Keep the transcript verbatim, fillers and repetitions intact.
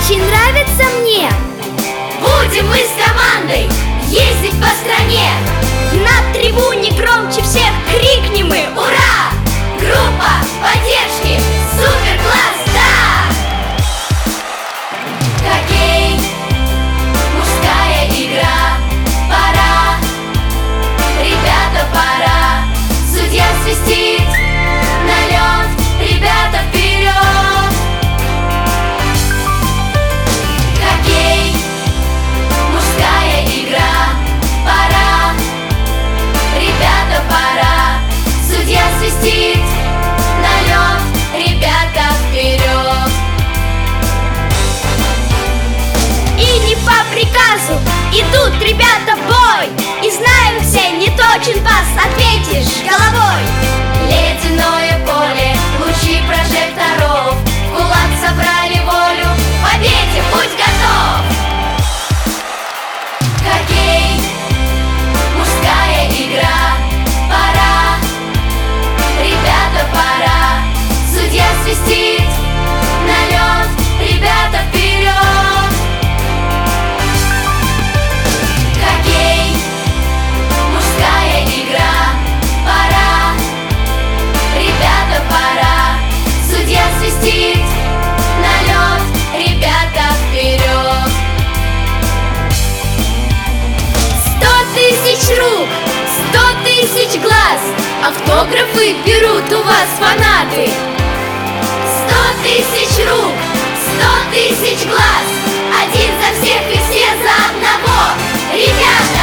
очень нравится мне. Будем мы с командой ездить по стране. На трибуне громче всех крикнем мы: ура! Группа поддержки, супер класс, да! Хоккей, мужская игра. Пора, ребята, пора. Судья свистит на лед, ребята, вперед! Хоккей, мужская игра. Пора, ребята, пора. Судья свистит на лед, ребята, вперед! И не по приказу идут ребята в бой. И знают все, не точен пас, ответишь головой. Ледяное поле, лучи прожекторов, в кулак собрали волю, к победе будь готов! Хоккей, мужская игра. Пора, ребята, пора. Судья свистит на лед, ребята, вперед! Хоккей, мужская игра. Пора, ребята, пора. Судья свистит на лед, ребята, вперед! Сто тысяч рук, сто тысяч глаз, автографы берут у вас фанаты. Сто тысяч рук, сто тысяч глаз, один за всех и все за одного. Ребята,